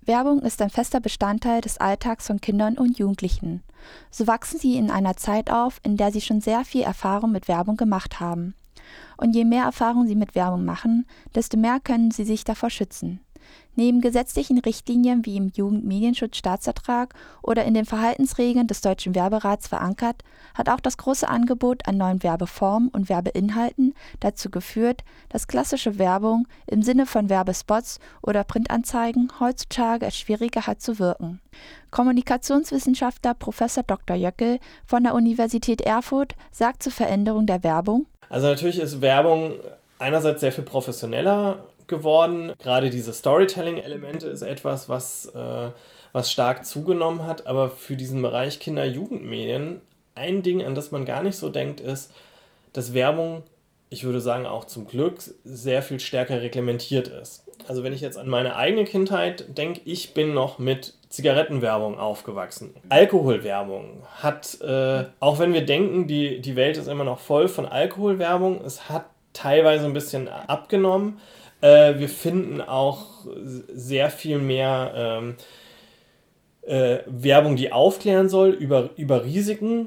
Werbung ist ein fester Bestandteil des Alltags von Kindern und Jugendlichen. So wachsen sie in einer Zeit auf, in der sie schon sehr viel Erfahrung mit Werbung gemacht haben. Und je mehr Erfahrung sie mit Werbung machen, desto mehr können sie sich davor schützen. Neben gesetzlichen Richtlinien wie im Jugendmedienschutzstaatsvertrag oder in den Verhaltensregeln des Deutschen Werberats verankert, hat auch das große Angebot an neuen Werbeformen und Werbeinhalten dazu geführt, dass klassische Werbung im Sinne von Werbespots oder Printanzeigen heutzutage es schwieriger hat zu wirken. Kommunikationswissenschaftler Prof. Dr. Jöckel von der Universität Erfurt sagt zur Veränderung der Werbung: Also natürlich ist Werbung einerseits sehr viel professioneller geworden. Gerade diese Storytelling-Elemente ist etwas, was stark zugenommen hat. Aber für diesen Bereich Kinder-Jugendmedien, ein Ding, an das man gar nicht so denkt, ist, dass Werbung, ich würde sagen auch zum Glück, sehr viel stärker reglementiert ist. Also wenn ich jetzt an meine eigene Kindheit denke, ich bin noch mit Zigarettenwerbung aufgewachsen. Alkoholwerbung hat, auch wenn wir denken, die Welt ist immer noch voll von Alkoholwerbung, es hat teilweise ein bisschen abgenommen. Wir finden auch sehr viel mehr Werbung, die aufklären soll über Risiken.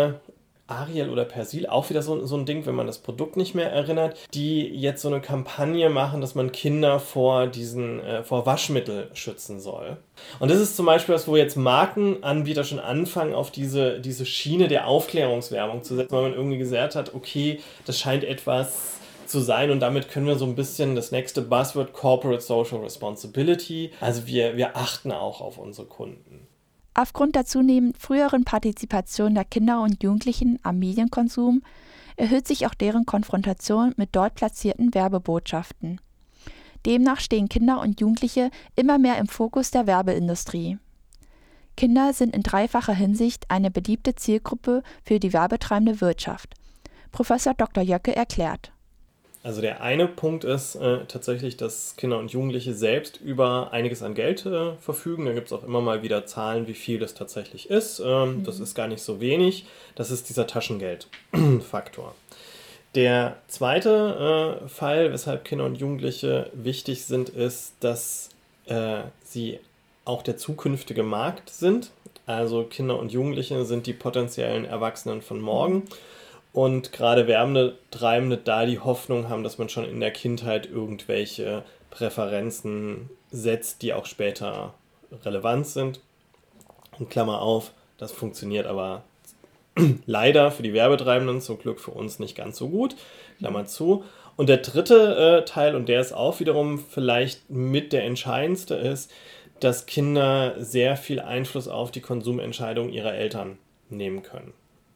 Ariel oder Persil, auch wieder so ein Ding, wenn man das Produkt nicht mehr erinnert, die jetzt so eine Kampagne machen, dass man Kinder vor Waschmittel schützen soll. Und das ist zum Beispiel was, wo jetzt Markenanbieter schon anfangen, auf diese Schiene der Aufklärungswerbung zu setzen, weil man irgendwie gesagt hat, okay, das scheint etwas zu sein und damit können wir so ein bisschen das nächste Buzzword Corporate Social Responsibility, also wir achten auch auf unsere Kunden. Aufgrund der zunehmend früheren Partizipation der Kinder und Jugendlichen am Medienkonsum erhöht sich auch deren Konfrontation mit dort platzierten Werbebotschaften. Demnach stehen Kinder und Jugendliche immer mehr im Fokus der Werbeindustrie. Kinder sind in dreifacher Hinsicht eine beliebte Zielgruppe für die werbetreibende Wirtschaft. Prof. Dr. Jöcke erklärt: Also der eine Punkt ist tatsächlich, dass Kinder und Jugendliche selbst über einiges an Geld verfügen. Da gibt es auch immer mal wieder Zahlen, wie viel das tatsächlich ist. Das ist gar nicht so wenig. Das ist dieser Taschengeldfaktor. Der zweite Fall, weshalb Kinder und Jugendliche wichtig sind, ist, dass sie auch der zukünftige Markt sind. Also Kinder und Jugendliche sind die potenziellen Erwachsenen von morgen. Und gerade Werbetreibende da die Hoffnung haben, dass man schon in der Kindheit irgendwelche Präferenzen setzt, die auch später relevant sind. Und Klammer auf, das funktioniert aber leider für die Werbetreibenden, zum Glück für uns nicht ganz so gut. Klammer zu. Und der dritte Teil, und der ist auch wiederum vielleicht mit der entscheidendste, ist, dass Kinder sehr viel Einfluss auf die Konsumentscheidungen ihrer Eltern nehmen können.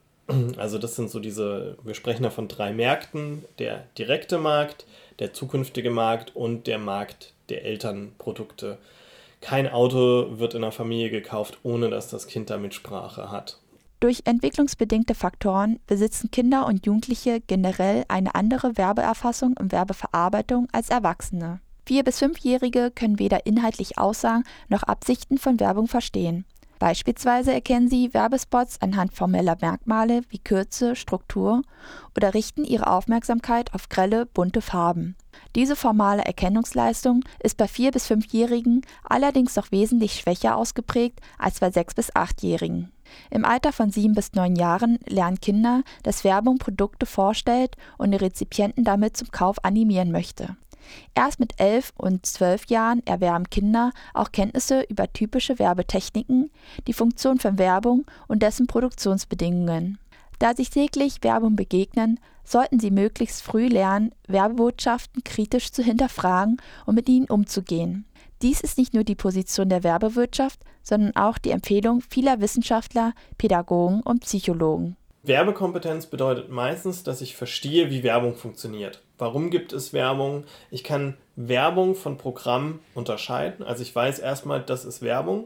Also das sind so wir sprechen da von 3 Märkten: der direkte Markt, der zukünftige Markt und der Markt der Elternprodukte. Kein Auto wird in der Familie gekauft, ohne dass das Kind da Mitsprache hat. Durch entwicklungsbedingte Faktoren besitzen Kinder und Jugendliche generell eine andere Werbeerfassung und Werbeverarbeitung als Erwachsene. 4- bis 5-Jährige können weder inhaltlich Aussagen noch Absichten von Werbung verstehen. Beispielsweise erkennen sie Werbespots anhand formeller Merkmale wie Kürze, Struktur oder richten ihre Aufmerksamkeit auf grelle, bunte Farben. Diese formale Erkennungsleistung ist bei 4- bis 5-Jährigen allerdings noch wesentlich schwächer ausgeprägt als bei 6- bis 8-Jährigen. Im Alter von 7 bis 9 Jahren lernen Kinder, dass Werbung Produkte vorstellt und die Rezipienten damit zum Kauf animieren möchte. Erst mit 11 und 12 Jahren erwerben Kinder auch Kenntnisse über typische Werbetechniken, die Funktion von Werbung und dessen Produktionsbedingungen. Da sich täglich Werbung begegnen, sollten sie möglichst früh lernen, Werbebotschaften kritisch zu hinterfragen und mit ihnen umzugehen. Dies ist nicht nur die Position der Werbewirtschaft, sondern auch die Empfehlung vieler Wissenschaftler, Pädagogen und Psychologen. Werbekompetenz bedeutet meistens, dass ich verstehe, wie Werbung funktioniert. Warum gibt es Werbung? Ich kann Werbung von Programm unterscheiden. Also ich weiß erstmal, das ist Werbung.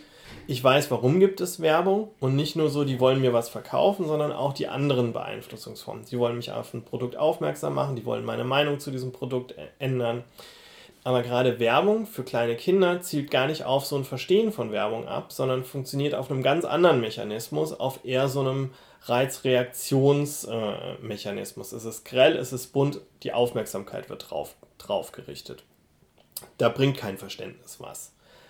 Ich weiß, warum gibt es Werbung und nicht nur so, die wollen mir was verkaufen, sondern auch die anderen Beeinflussungsformen. Sie wollen mich auf ein Produkt aufmerksam machen, die wollen meine Meinung zu diesem Produkt ändern. Aber gerade Werbung für kleine Kinder zielt gar nicht auf so ein Verstehen von Werbung ab, sondern funktioniert auf einem ganz anderen Mechanismus, auf eher so einem Reizreaktionsmechanismus. Es ist grell, es ist bunt, die Aufmerksamkeit wird drauf gerichtet. Da bringt kein Verständnis was.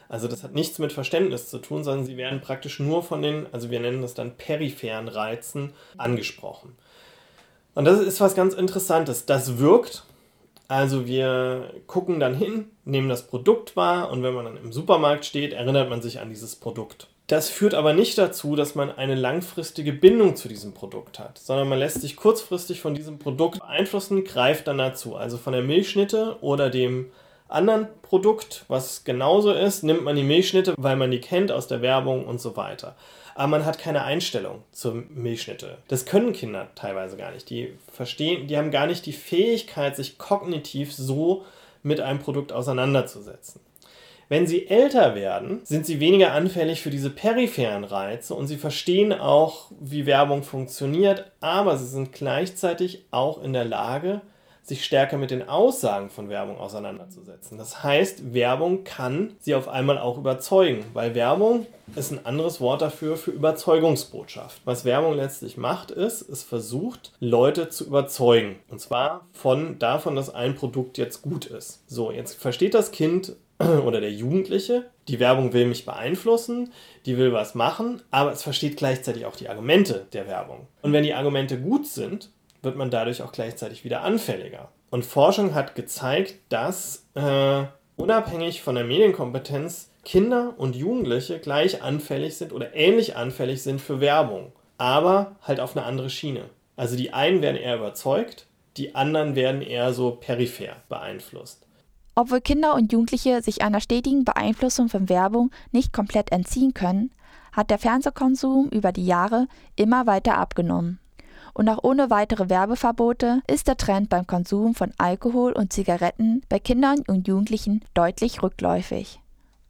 Also das hat nichts mit Verständnis zu tun, sondern sie werden praktisch nur von den, also wir nennen das dann peripheren Reizen, angesprochen. Und das ist was ganz Interessantes. Das wirkt. Also wir gucken dann hin, nehmen das Produkt wahr und wenn man dann im Supermarkt steht, erinnert man sich an dieses Produkt. Das führt aber nicht dazu, dass man eine langfristige Bindung zu diesem Produkt hat, sondern man lässt sich kurzfristig von diesem Produkt beeinflussen, greift dann dazu. Also von der Milchschnitte oder dem anderen Produkt, was genauso ist, nimmt man die Milchschnitte, weil man die kennt aus der Werbung und so weiter. Aber man hat keine Einstellung zur Milchschnitte. Das können Kinder teilweise gar nicht. Die haben gar nicht die Fähigkeit, sich kognitiv so mit einem Produkt auseinanderzusetzen. Wenn sie älter werden, sind sie weniger anfällig für diese peripheren Reize und sie verstehen auch, wie Werbung funktioniert, aber sie sind gleichzeitig auch in der Lage, sich stärker mit den Aussagen von Werbung auseinanderzusetzen. Das heißt, Werbung kann sie auf einmal auch überzeugen, weil Werbung ist ein anderes Wort dafür für Überzeugungsbotschaft. Was Werbung letztlich macht, ist, es versucht, Leute zu überzeugen. Und zwar davon, dass ein Produkt jetzt gut ist. So, jetzt versteht das Kind oder der Jugendliche, die Werbung will mich beeinflussen, die will was machen, aber es versteht gleichzeitig auch die Argumente der Werbung. Und wenn die Argumente gut sind, wird man dadurch auch gleichzeitig wieder anfälliger. Und Forschung hat gezeigt, dass unabhängig von der Medienkompetenz Kinder und Jugendliche gleich anfällig sind oder ähnlich anfällig sind für Werbung, aber halt auf eine andere Schiene. Also die einen werden eher überzeugt, die anderen werden eher so peripher beeinflusst. Obwohl Kinder und Jugendliche sich einer stetigen Beeinflussung von Werbung nicht komplett entziehen können, hat der Fernsehkonsum über die Jahre immer weiter abgenommen. Und auch ohne weitere Werbeverbote ist der Trend beim Konsum von Alkohol und Zigaretten bei Kindern und Jugendlichen deutlich rückläufig.